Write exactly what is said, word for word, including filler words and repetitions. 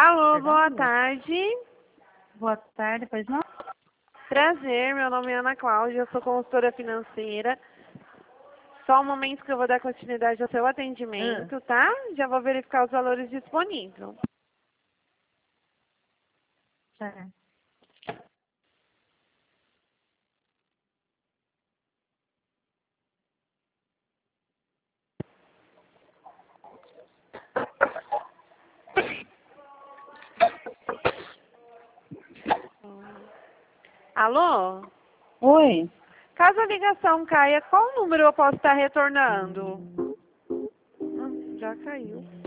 Alô, boa tarde. Boa tarde, pois não? Prazer, meu nome é Ana Cláudia, eu sou consultora financeira. Só um momento que eu vou dar continuidade ao seu atendimento, Ah. tá? Já vou verificar os valores disponíveis. Certo. Alô? Oi. Caso a ligação caia, qual número eu posso estar retornando? Hum, já caiu.